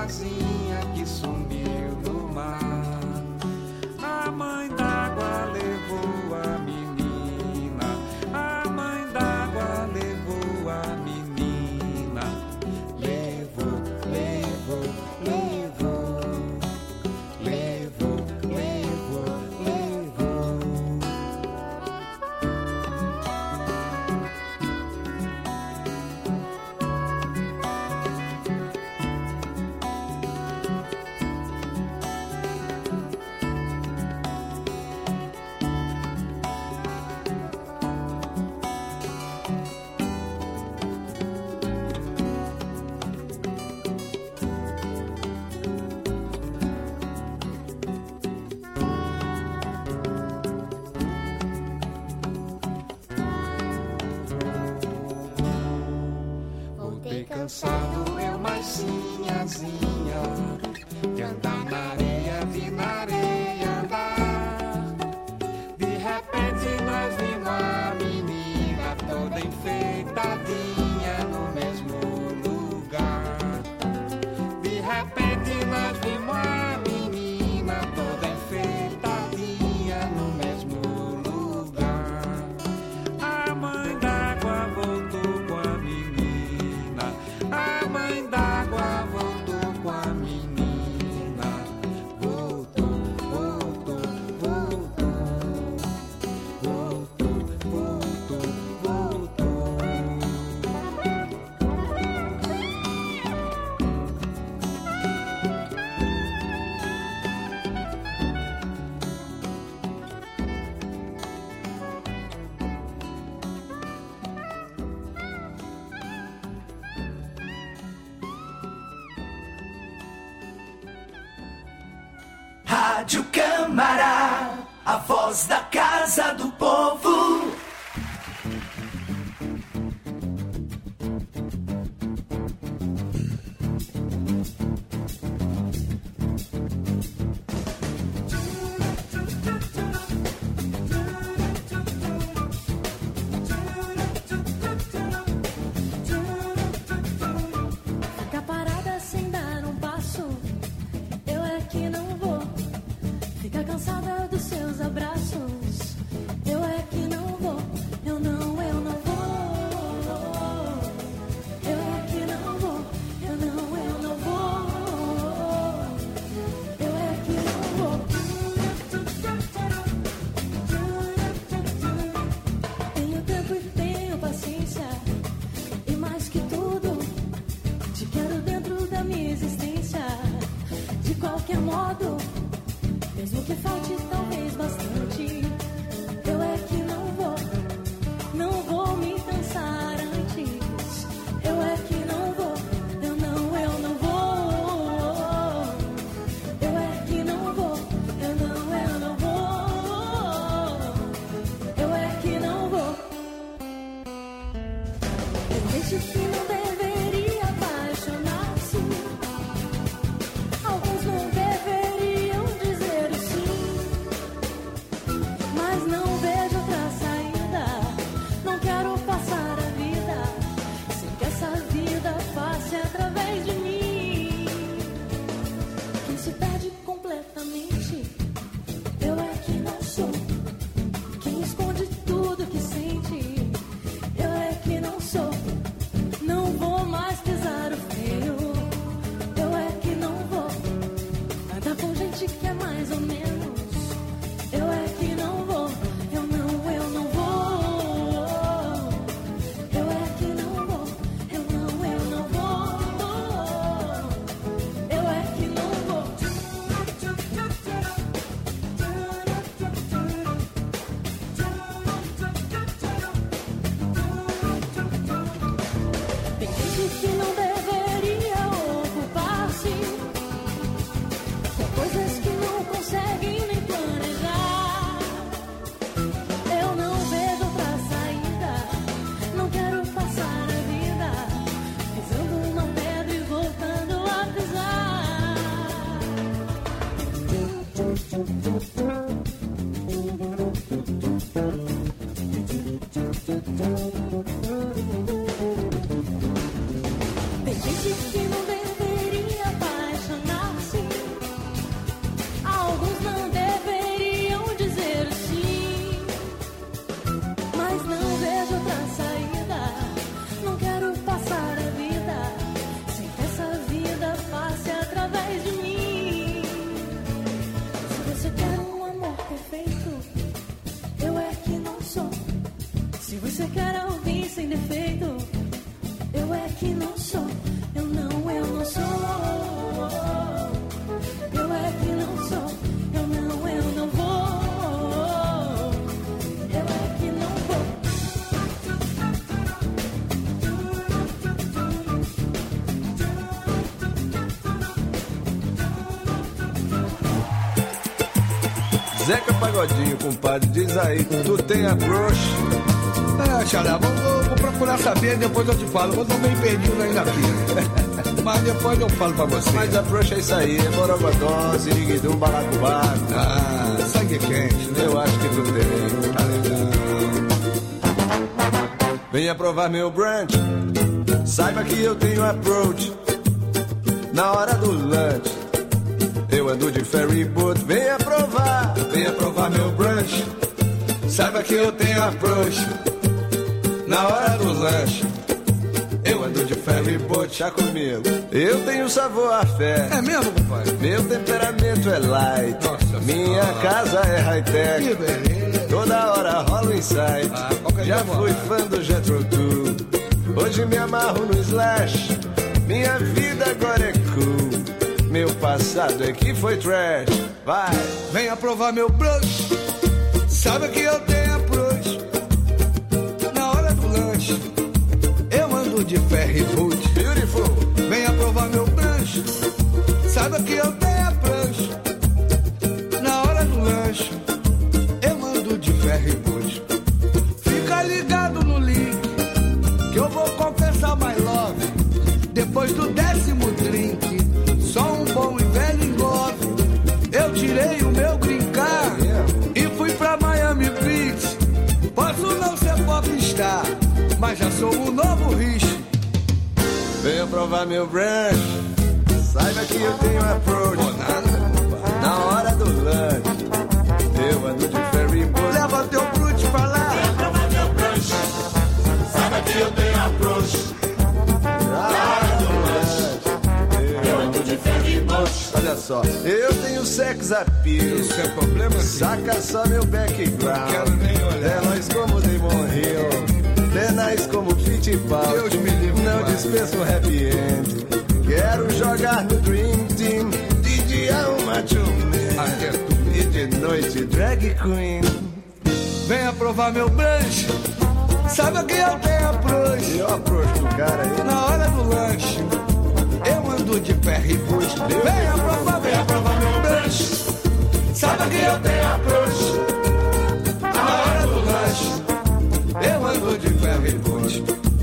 sozinha que sumiu no mar. A mãe d'água levou a menina, a mãe d'água levou a menina, levou, levou, levou, levou, levou, levou. Voltei cansado, eu mais sinhazinha, de andar na areia, vi na areia andar. De repente nós vimos a menina toda enfeitadinha no mesmo lugar. De repente nós vimos a menina toda enfeitadinha no mesmo lugar. A mãe d'água voltou com a menina, a mãe d'água voltou com a menina, voltou, voltou, voltou, voltou, voltou, voltou. Rádio Câmara, a voz da Casa do Povo. Fica parada sem dar um passo, eu é que não vou. Fica cansada dos seus abraços, eu é que não vou. Eu não vou. Eu é que não vou. Eu não vou. Eu é que não vou. Tenho tempo e tenho paciência, e mais que tudo, te quero dentro da minha existência. De qualquer modo, mesmo que falte talvez bastante, eu é que não vou me cansar antes. Eu é que não vou, eu não vou. Eu é que não vou, eu não vou. Eu é que não vou. Tem gente que não deveria apaixonar-se, alguns não deveriam dizer o sim, mas não vejo outra saída. Não quero passar a vida sem que essa vida passe através de mim. Quem se perde completamente, eu é que não sou. Quem esconde tudo que sente, eu é que não sou. Não vou mais pisar o freio, eu é que não vou. Andar com gente que é mais ou menos, eu é que não vou. Eu não vou. Eu é que não vou. Eu não vou. Eu é que não vou. Tem gente que não deveria ocupar-se com coisas que não conseguem nem planejar. Eu não vejo outra saída, não quero passar a vida pisando uma pedra e voltando a pisar. Tem gente que não deveria apaixonar-se, Zeca Pagodinho, compadre, diz aí, tu tem approach? Xará, vou procurar saber, depois eu te falo. Eu tô bem perdido ainda aqui. Mas depois eu falo pra você. Mas approach é isso aí, é borogodó, siriguidum, balacobaco. Ah, sangue quente, né? Eu acho que tu tem. Tá legal. Venha provar meu brunch, saiba que eu tenho approach. Na hora do lunch, eu ando de ferry boat. Venha provar meu brunch, saiba que eu tenho approach. Na hora do lanche, eu ando de ferry boat. Chá comigo, eu tenho sabor a fé. É mesmo, compadre? Meu temperamento é light. Nossa minha senhora. Casa é high-tech. Que beleza. Toda hora rola um insight. Já fui fã do Jethro Tull, hoje me amarro no Slash. Minha vida agora é cool, meu passado é que foi trash. Vai, venha provar meu brush, sabe que eu tenho approach. Na hora do lanche, eu ando de ferry boat. beautiful. Venha provar meu brush, sabe que eu tenho approach. Na hora do lanche, eu ando de ferry boat. Fica ligado no link, que eu vou confessar my love. Depois do 10º drink, só um bom e velho engove. Eu tirei o meu green card e fui pra Miami Beach. Posso não ser popstar, mas já sou o novo Rich. Venha provar meu brunch, saiba que eu tenho approach. Na hora do lunch, eu ando de ferry boat. Leva teu brute pra lá. Venha provar meu brunch, saiba que eu tenho approach. Olha só, eu tenho sex appeal. Isso é problema, sim. Saca só meu background. Quero nem olhar. É nós como Damon Hill, tenaz como Fittipaldi. Deus me livre, não pai. dispenso um happy end. Quero jogar no Dream Team, de dia uma tune Até tu. e de noite drag queen. Venha provar meu brunch, sabe que eu tenho approach. E eu approach do cara aí. Na hora do lanche, eu ando de ferry boat. Venha provar meu brunch, sabe que eu tenho approach. Na hora do lanche, eu ando de ferry boat.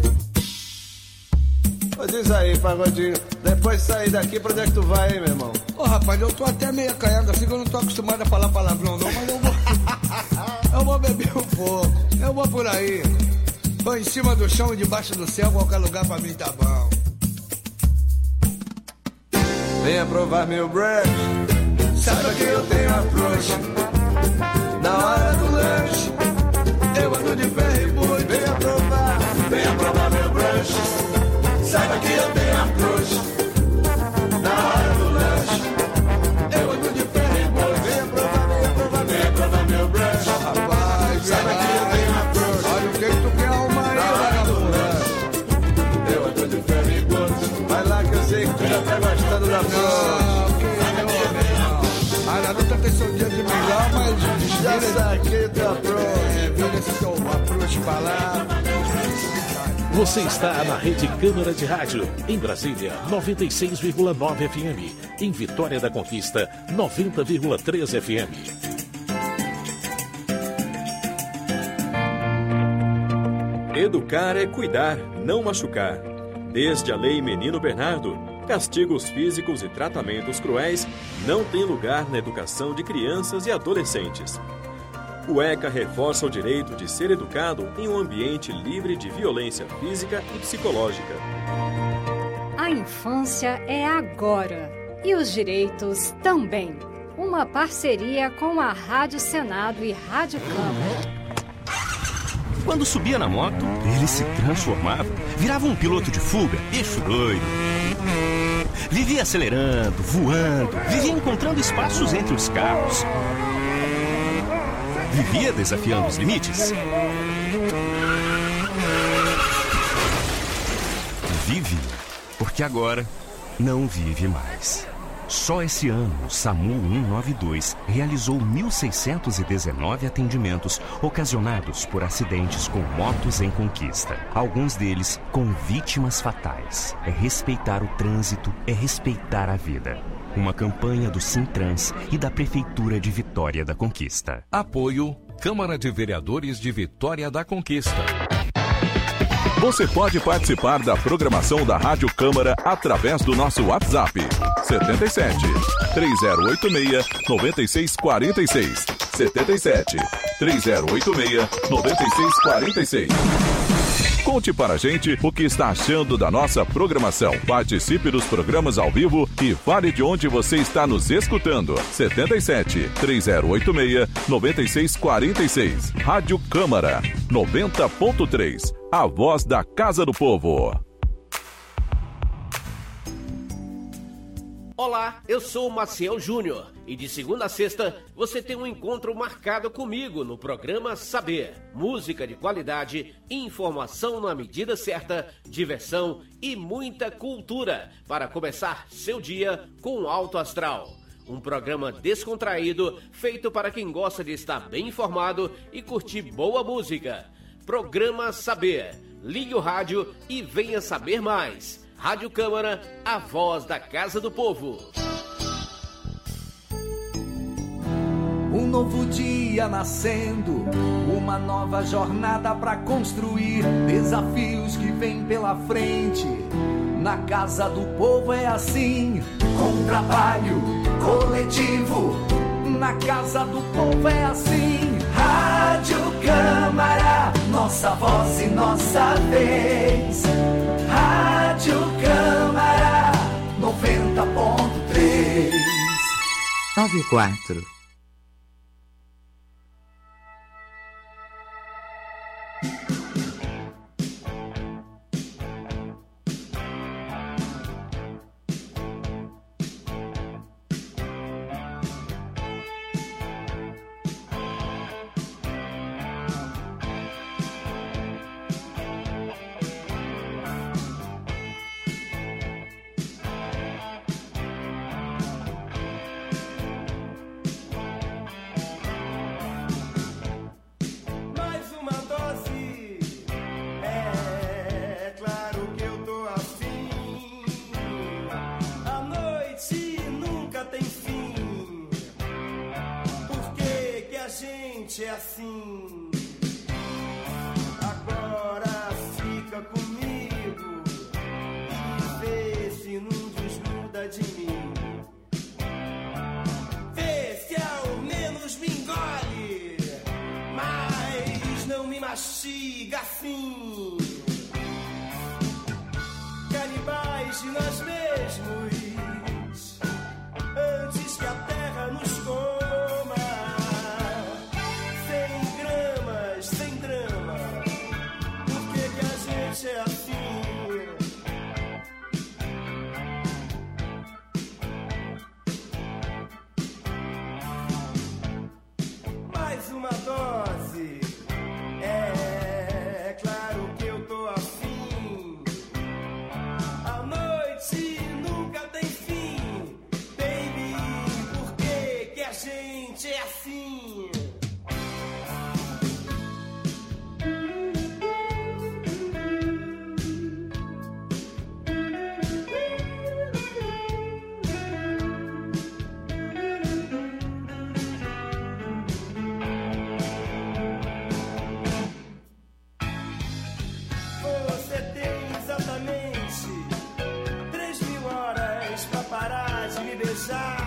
Ô, diz aí, Pagodinho, depois de sair daqui, pra onde é que tu vai, hein, meu irmão? Ô rapaz, eu tô até meio acanhado assim, que eu não tô acostumado a falar palavrão não, mas eu vou. Eu vou beber um pouco, eu vou por aí. Tô em cima do chão e debaixo do céu, qualquer lugar pra mim tá bom. Venha provar meu brunch, saiba que eu tenho approach. Na hora do lanche, Eu ando de ferry boat. venha provar meu brunch, saiba que eu tenho approach. Na hora do lanche, Eu ando de ferry boat. venha provar meu brunch, Rapaz, saiba que eu tenho approach. olha o que tu quer arrumar aí, Na hora do vagabundo. lanche, eu ando de ferry boat. Vai lá que eu sei que tu já tá gostando da approach. Não, que eu, meu irmão. A garota tem seu dia de milhão, mas Já vira, saquei teu approach. vira esse teu approach pra lá. Você está na Rede Câmara de Rádio, em Brasília, 96,9 FM. Em Vitória da Conquista, 90,3 FM. Educar é cuidar, não machucar. Desde a Lei Menino Bernardo, castigos físicos e tratamentos cruéis não têm lugar na educação de crianças e adolescentes. O ECA reforça o direito de ser educado em um ambiente livre de violência física e psicológica. A infância é agora e os direitos também. Uma parceria com a Rádio Senado e Rádio Câmara. Quando subia na moto, ele se transformava, virava um piloto de fuga, eixo doido. Vivia acelerando, voando, vivia encontrando espaços entre os carros. Vivia desafiando os limites. Vive, porque agora não vive mais. Só esse ano, o SAMU 192 realizou 1.619 atendimentos ocasionados por acidentes com motos em conquista. Alguns deles com vítimas fatais. É respeitar o trânsito, é respeitar a vida. Uma campanha do Sintrans e da Prefeitura de Vitória da Conquista. Apoio Câmara de Vereadores de Vitória da Conquista. Você pode participar da programação da Rádio Câmara através do nosso WhatsApp 77 3086 9646 77 3086 9646. Conte para a gente o que está achando da nossa programação. Participe dos programas ao vivo e fale de onde você está nos escutando. 77 3086 9646. Rádio Câmara 90.3. A voz da Casa do Povo. Olá, eu sou o Maciel Júnior e de segunda a sexta você tem um encontro marcado comigo no programa Saber. Música de qualidade, informação na medida certa, diversão e muita cultura para começar seu dia com alto astral. Um programa descontraído feito para quem gosta de estar bem informado e curtir boa música. Programa Saber. Ligue o rádio e venha saber mais. Rádio Câmara, a voz da Casa do Povo. Um novo dia nascendo, uma nova jornada pra construir, desafios que vêm pela frente. Na Casa do Povo é assim, com trabalho coletivo. Na Casa do Povo é assim. Rádio Câmara, nossa voz e nossa vez. Rádio Câmara 90.3 94. É assim, agora fica comigo e vê se não desgruda de mim, vê se ao menos me engole, mas não me mastiga assim. Canibais de nós mesmos, antes que a terra nos coma. É assim. Mais uma dose. É claro que eu tô afim. A noite nunca tem fim. Baby, por que a gente é assim? Exatamente 3.000 horas pra parar de me beijar.